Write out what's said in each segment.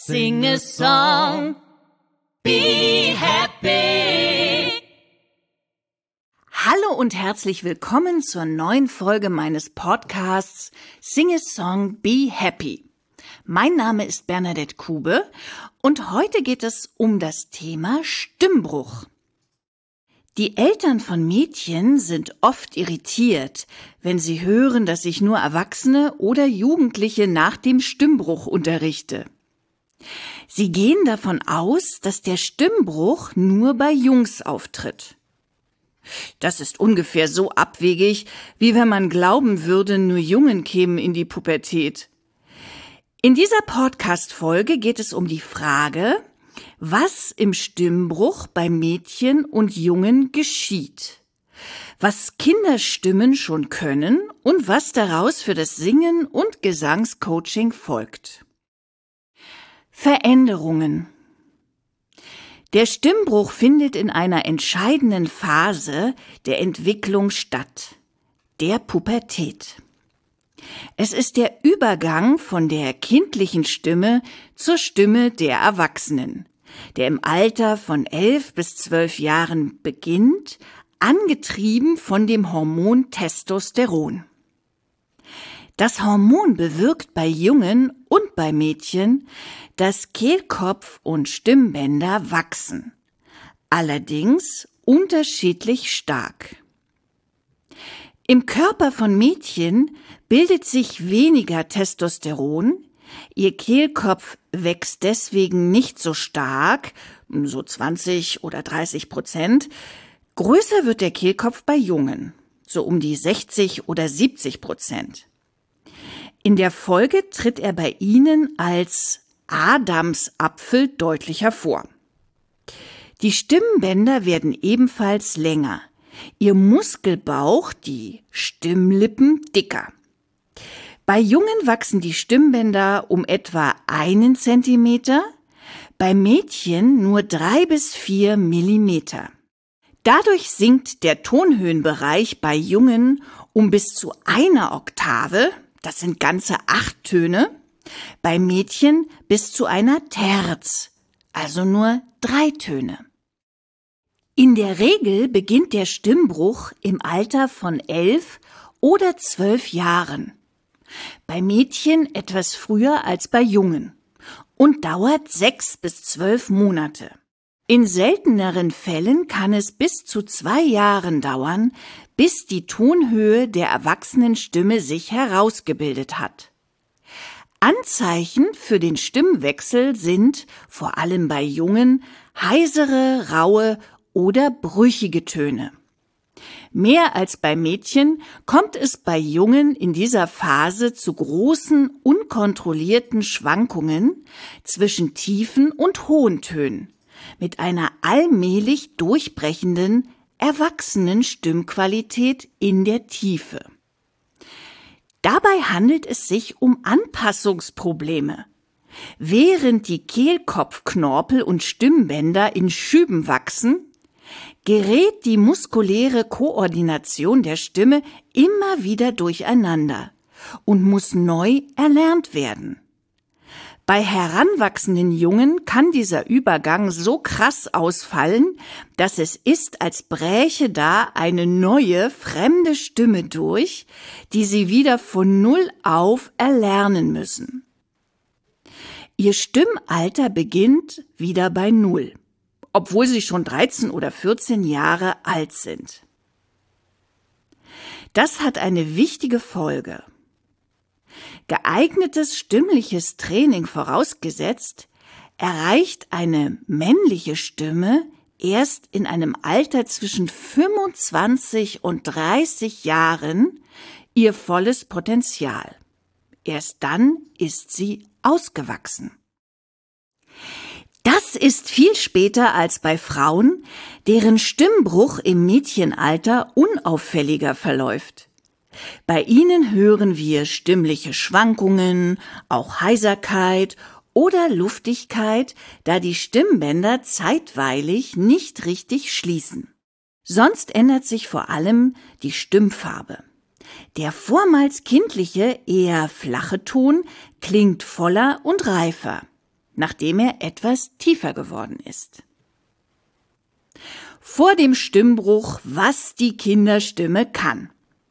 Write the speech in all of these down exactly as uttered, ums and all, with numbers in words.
Sing a song, be happy. Hallo und herzlich willkommen zur neuen Folge meines Podcasts Sing a Song, be happy. Mein Name ist Bernadette Kube und heute geht es um das Thema Stimmbruch. Die Eltern von Mädchen sind oft irritiert, wenn sie hören, dass ich nur Erwachsene oder Jugendliche nach dem Stimmbruch unterrichte. Sie gehen davon aus, dass der Stimmbruch nur bei Jungs auftritt. Das ist ungefähr so abwegig, wie wenn man glauben würde, nur Jungen kämen in die Pubertät. In dieser Podcast-Folge geht es um die Frage, was im Stimmbruch bei Mädchen und Jungen geschieht, was Kinderstimmen schon können und was daraus für das Singen- und Gesangscoaching folgt. Veränderungen. Der Stimmbruch findet in einer entscheidenden Phase der Entwicklung statt, der Pubertät. Es ist der Übergang von der kindlichen Stimme zur Stimme der Erwachsenen, der im Alter von elf bis zwölf Jahren beginnt, angetrieben von dem Hormon Testosteron. Das Hormon bewirkt bei Jungen und bei Mädchen, dass Kehlkopf und Stimmbänder wachsen, allerdings unterschiedlich stark. Im Körper von Mädchen bildet sich weniger Testosteron, ihr Kehlkopf wächst deswegen nicht so stark, so zwanzig oder dreißig Prozent. Größer wird der Kehlkopf bei Jungen, so um die sechzig oder siebzig Prozent. In der Folge tritt er bei ihnen als Adamsapfel deutlich hervor. Die Stimmbänder werden ebenfalls länger, ihr Muskelbauch, die Stimmlippen, dicker. Bei Jungen wachsen die Stimmbänder um etwa einen Zentimeter, bei Mädchen nur drei bis vier Millimeter. Dadurch sinkt der Tonhöhenbereich bei Jungen um bis zu einer Oktave, das sind ganze acht Töne, bei Mädchen bis zu einer Terz, also nur drei Töne. In der Regel beginnt der Stimmbruch im Alter von elf oder zwölf Jahren. Bei Mädchen etwas früher als bei Jungen und dauert sechs bis zwölf Monate. In selteneren Fällen kann es bis zu zwei Jahren dauern, bis die Tonhöhe der Erwachsenenstimme sich herausgebildet hat. Anzeichen für den Stimmwechsel sind, vor allem bei Jungen, heisere, raue oder brüchige Töne. Mehr als bei Mädchen kommt es bei Jungen in dieser Phase zu großen, unkontrollierten Schwankungen zwischen tiefen und hohen Tönen mit einer allmählich durchbrechenden, erwachsenen Stimmqualität in der Tiefe. Dabei handelt es sich um Anpassungsprobleme. Während die Kehlkopfknorpel und Stimmbänder in Schüben wachsen, gerät die muskuläre Koordination der Stimme immer wieder durcheinander und muss neu erlernt werden. Bei heranwachsenden Jungen kann dieser Übergang so krass ausfallen, dass es ist, als bräche da eine neue, fremde Stimme durch, die sie wieder von Null auf erlernen müssen. Ihr Stimmalter beginnt wieder bei Null, obwohl sie schon dreizehn oder vierzehn Jahre alt sind. Das hat eine wichtige Folge. Geeignetes stimmliches Training vorausgesetzt, erreicht eine männliche Stimme erst in einem Alter zwischen fünfundzwanzig und dreißig Jahren ihr volles Potenzial. Erst dann ist sie ausgewachsen. Das ist viel später als bei Frauen, deren Stimmbruch im Mädchenalter unauffälliger verläuft. Bei ihnen hören wir stimmliche Schwankungen, auch Heiserkeit oder Luftigkeit, da die Stimmbänder zeitweilig nicht richtig schließen. Sonst ändert sich vor allem die Stimmfarbe. Der vormals kindliche, eher flache Ton klingt voller und reifer. nachdem er etwas tiefer geworden ist. Vor dem Stimmbruch, was die Kinderstimme kann.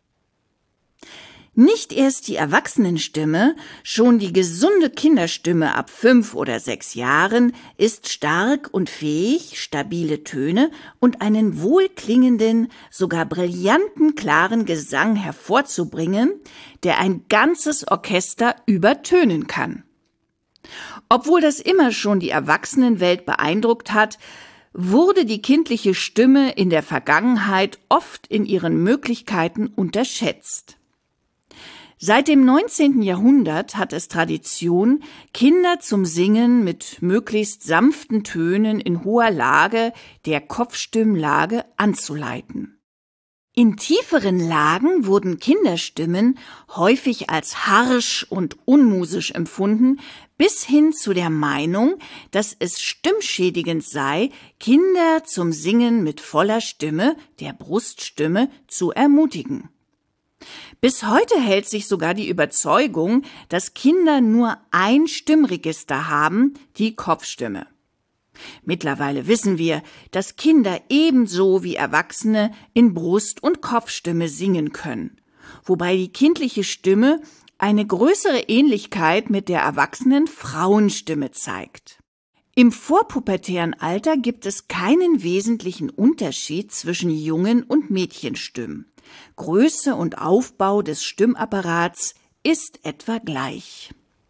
Nicht erst die Erwachsenenstimme, schon die gesunde Kinderstimme ab fünf oder sechs Jahren ist stark und fähig, stabile Töne und einen wohlklingenden, sogar brillanten, klaren Gesang hervorzubringen, der ein ganzes Orchester übertönen kann. Obwohl das immer schon die Erwachsenenwelt beeindruckt hat, wurde die kindliche Stimme in der Vergangenheit oft in ihren Möglichkeiten unterschätzt. Seit dem neunzehnten Jahrhundert hat es Tradition, Kinder zum Singen mit möglichst sanften Tönen in hoher Lage, der Kopfstimmlage, anzuleiten. In tieferen Lagen wurden Kinderstimmen häufig als harsch und unmusisch empfunden, bis hin zu der Meinung, dass es stimmschädigend sei, Kinder zum Singen mit voller Stimme, der Bruststimme, zu ermutigen. Bis heute hält sich sogar die Überzeugung, dass Kinder nur ein Stimmregister haben, die Kopfstimme. Mittlerweile wissen wir, dass Kinder ebenso wie Erwachsene in Brust- und Kopfstimme singen können, wobei die kindliche Stimme eine größere Ähnlichkeit mit der erwachsenen Frauenstimme zeigt. Im vorpubertären Alter gibt es keinen wesentlichen Unterschied zwischen Jungen- und Mädchenstimmen. Größe und Aufbau des Stimmapparats ist etwa gleich.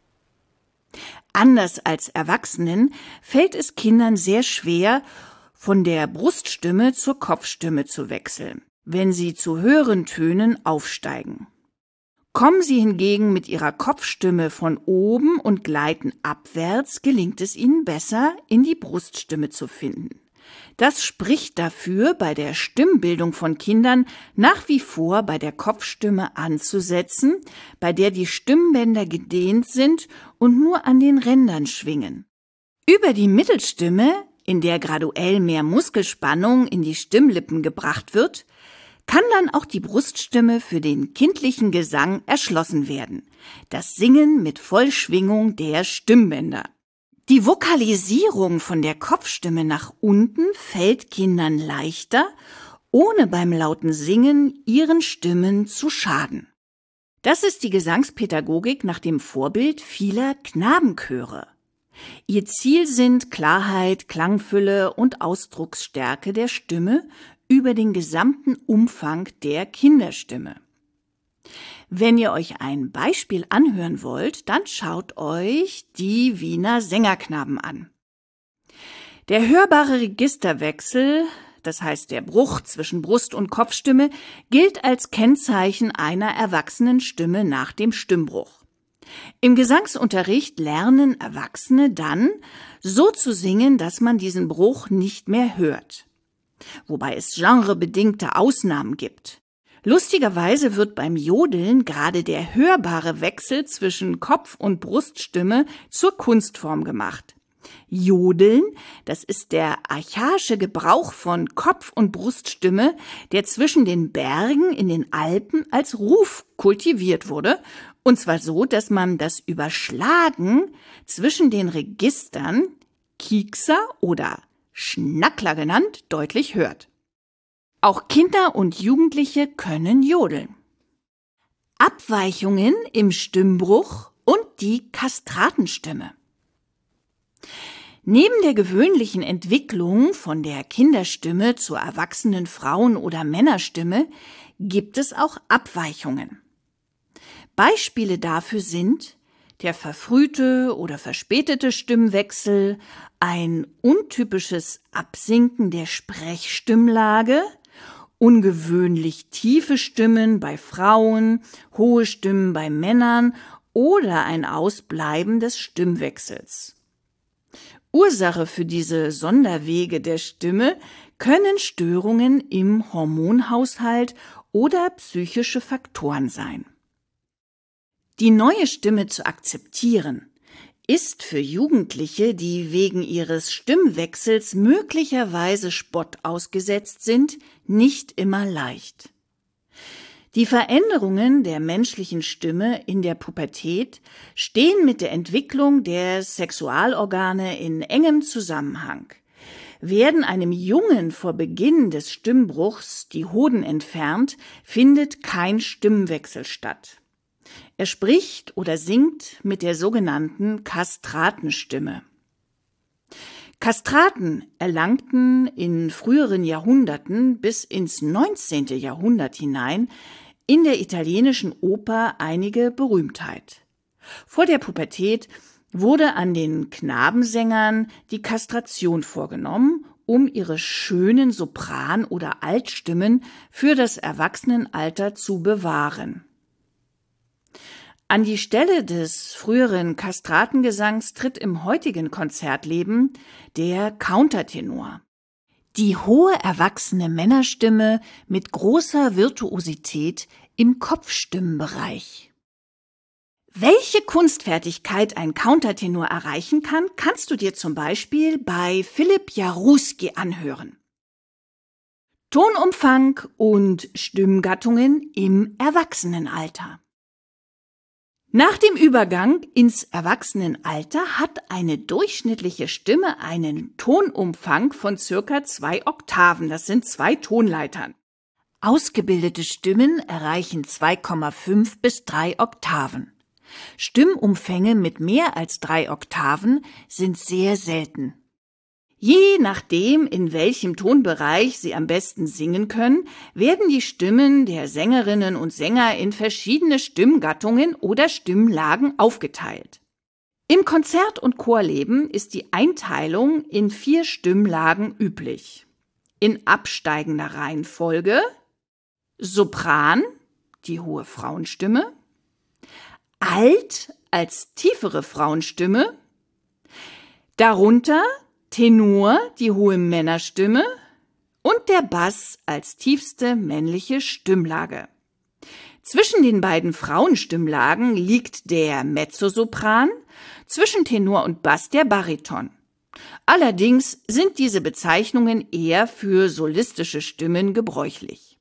Anders als Erwachsenen fällt es Kindern sehr schwer, von der Bruststimme zur Kopfstimme zu wechseln, wenn sie zu höheren Tönen aufsteigen. Kommen sie hingegen mit ihrer Kopfstimme von oben und gleiten abwärts, gelingt es ihnen besser, in die Bruststimme zu finden. Das spricht dafür, bei der Stimmbildung von Kindern nach wie vor bei der Kopfstimme anzusetzen, bei der die Stimmbänder gedehnt sind und nur an den Rändern schwingen. Über die Mittelstimme, in der graduell mehr Muskelspannung in die Stimmlippen gebracht wird, kann dann auch die Bruststimme für den kindlichen Gesang erschlossen werden, das Singen mit Vollschwingung der Stimmbänder. Die Vokalisierung von der Kopfstimme nach unten fällt Kindern leichter, ohne beim lauten Singen ihren Stimmen zu schaden. Das ist die Gesangspädagogik nach dem Vorbild vieler Knabenchöre. Ihr Ziel sind Klarheit, Klangfülle und Ausdrucksstärke der Stimme über den gesamten Umfang der Kinderstimme. Wenn ihr euch ein Beispiel anhören wollt, dann schaut euch die Wiener Sängerknaben an. Der hörbare Registerwechsel, das heißt der Bruch zwischen Brust- und Kopfstimme, gilt als Kennzeichen einer erwachsenen Stimme nach dem Stimmbruch. Im Gesangsunterricht lernen Erwachsene dann, so zu singen, dass man diesen Bruch nicht mehr hört. Wobei es genrebedingte Ausnahmen gibt. Lustigerweise wird beim Jodeln gerade der hörbare Wechsel zwischen Kopf- und Bruststimme zur Kunstform gemacht. Jodeln, das ist der archaische Gebrauch von Kopf- und Bruststimme, der zwischen den Bergen in den Alpen als Ruf kultiviert wurde, und zwar so, dass man das Überschlagen zwischen den Registern, Kiekser oder Schnackler genannt, deutlich hört. Auch Kinder und Jugendliche können jodeln. Abweichungen im Stimmbruch und die Kastratenstimme. Neben der gewöhnlichen Entwicklung von der Kinderstimme zur erwachsenen Frauen- oder Männerstimme gibt es auch Abweichungen. Beispiele dafür sind der verfrühte oder verspätete Stimmwechsel, ein untypisches Absinken der Sprechstimmlage, ungewöhnlich tiefe Stimmen bei Frauen, hohe Stimmen bei Männern oder ein Ausbleiben des Stimmwechsels. Ursache für diese Sonderwege der Stimme können Störungen im Hormonhaushalt oder psychische Faktoren sein. Die neue Stimme zu akzeptieren ist für Jugendliche, die wegen ihres Stimmwechsels möglicherweise Spott ausgesetzt sind, nicht immer leicht. Die Veränderungen der menschlichen Stimme in der Pubertät stehen mit der Entwicklung der Sexualorgane in engem Zusammenhang. Werden einem Jungen vor Beginn des Stimmbruchs die Hoden entfernt, findet kein Stimmwechsel statt. Er spricht oder singt mit der sogenannten Kastratenstimme. Kastraten erlangten in früheren Jahrhunderten bis ins neunzehnte Jahrhundert hinein in der italienischen Oper einige Berühmtheit. Vor der Pubertät wurde an den Knabensängern die Kastration vorgenommen, um ihre schönen Sopran- oder Altstimmen für das Erwachsenenalter zu bewahren. An die Stelle des früheren Kastratengesangs tritt im heutigen Konzertleben der Countertenor. Die hohe erwachsene Männerstimme mit großer Virtuosität im Kopfstimmenbereich. Welche Kunstfertigkeit ein Countertenor erreichen kann, kannst du dir zum Beispiel bei Philipp Jarouski anhören. Tonumfang und Stimmgattungen im Erwachsenenalter. Nach dem Übergang ins Erwachsenenalter hat eine durchschnittliche Stimme einen Tonumfang von circa zwei Oktaven, das sind zwei Tonleitern. Ausgebildete Stimmen erreichen zwei Komma fünf bis drei Oktaven. Stimmumfänge mit mehr als drei Oktaven sind sehr selten. Je nachdem, in welchem Tonbereich sie am besten singen können, werden die Stimmen der Sängerinnen und Sänger in verschiedene Stimmgattungen oder Stimmlagen aufgeteilt. Im Konzert- und Chorleben ist die Einteilung in vier Stimmlagen üblich. In absteigender Reihenfolge: Sopran, die hohe Frauenstimme, Alt als tiefere Frauenstimme, darunter Tenor, die hohe Männerstimme, und der Bass als tiefste männliche Stimmlage. Zwischen den beiden Frauenstimmlagen liegt der Mezzosopran, zwischen Tenor und Bass der Bariton. Allerdings sind diese Bezeichnungen eher für solistische Stimmen gebräuchlich.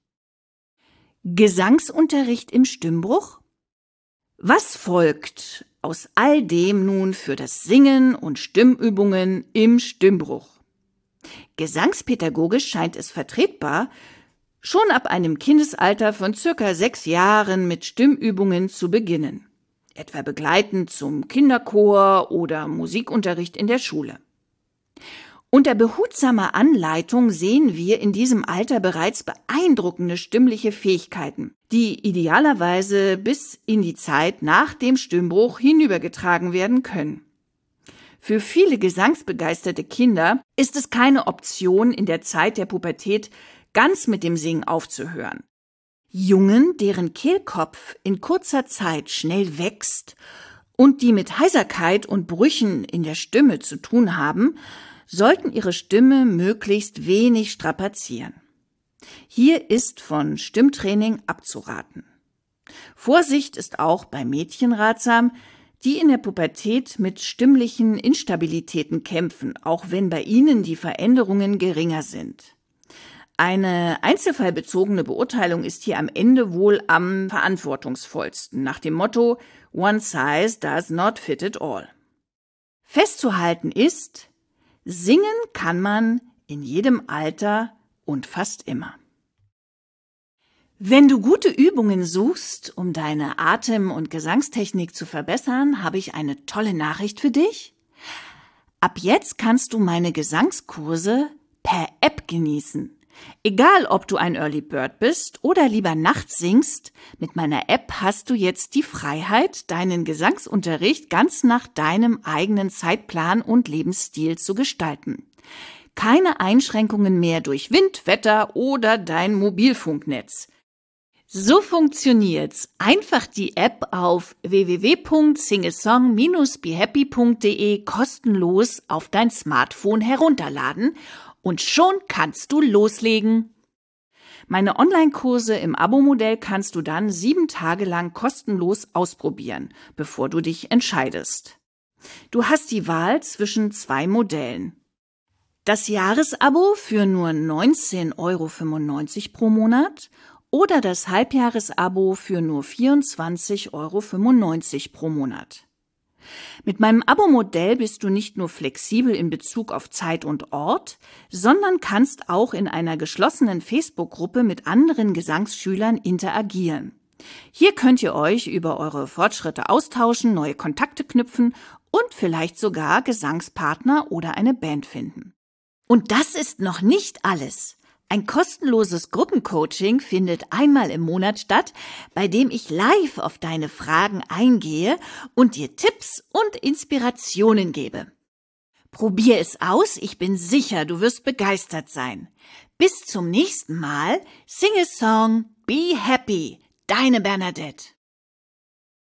Gesangsunterricht im Stimmbruch? Was folgt aus all dem nun für das Singen und Stimmübungen im Stimmbruch? Gesangspädagogisch scheint es vertretbar, schon ab einem Kindesalter von circa sechs Jahren mit Stimmübungen zu beginnen, etwa begleitend zum Kinderchor oder Musikunterricht in der Schule. Unter behutsamer Anleitung sehen wir in diesem Alter bereits beeindruckende stimmliche Fähigkeiten, die idealerweise bis in die Zeit nach dem Stimmbruch hinübergetragen werden können. Für viele gesangsbegeisterte Kinder ist es keine Option, in der Zeit der Pubertät ganz mit dem Singen aufzuhören. Jungen, deren Kehlkopf in kurzer Zeit schnell wächst und die mit Heiserkeit und Brüchen in der Stimme zu tun haben, sollten ihre Stimme möglichst wenig strapazieren. Hier ist von Stimmtraining abzuraten. Vorsicht ist auch bei Mädchen ratsam, die in der Pubertät mit stimmlichen Instabilitäten kämpfen, auch wenn bei ihnen die Veränderungen geringer sind. Eine einzelfallbezogene Beurteilung ist hier am Ende wohl am verantwortungsvollsten, nach dem Motto One size does not fit it all. Festzuhalten ist, singen kann man in jedem Alter und fast immer. Wenn du gute Übungen suchst, um deine Atem- und Gesangstechnik zu verbessern, habe ich eine tolle Nachricht für dich. Ab jetzt kannst du meine Gesangskurse per App genießen. Egal, ob du ein Early Bird bist oder lieber nachts singst, mit meiner App hast du jetzt die Freiheit, deinen Gesangsunterricht ganz nach deinem eigenen Zeitplan und Lebensstil zu gestalten. Keine Einschränkungen mehr durch Wind, Wetter oder dein Mobilfunknetz. So funktioniert's. Einfach die App auf w w w punkt singesong dash behappy punkt d e kostenlos auf dein Smartphone herunterladen und schon kannst du loslegen. Meine Online-Kurse im Abo-Modell kannst du dann sieben Tage lang kostenlos ausprobieren, bevor du dich entscheidest. Du hast die Wahl zwischen zwei Modellen. Das Jahresabo für nur neunzehn Euro fünfundneunzig pro Monat oder das Halbjahresabo für nur vierundzwanzig Euro fünfundneunzig pro Monat. Mit meinem Abo-Modell bist du nicht nur flexibel in Bezug auf Zeit und Ort, sondern kannst auch in einer geschlossenen Facebook-Gruppe mit anderen Gesangsschülern interagieren. Hier könnt ihr euch über eure Fortschritte austauschen, neue Kontakte knüpfen und vielleicht sogar Gesangspartner oder eine Band finden. Und das ist noch nicht alles. Ein kostenloses Gruppencoaching findet einmal im Monat statt, bei dem ich live auf deine Fragen eingehe und dir Tipps und Inspirationen gebe. Probier es aus, ich bin sicher, du wirst begeistert sein. Bis zum nächsten Mal, sing a song, be happy, deine Bernadette.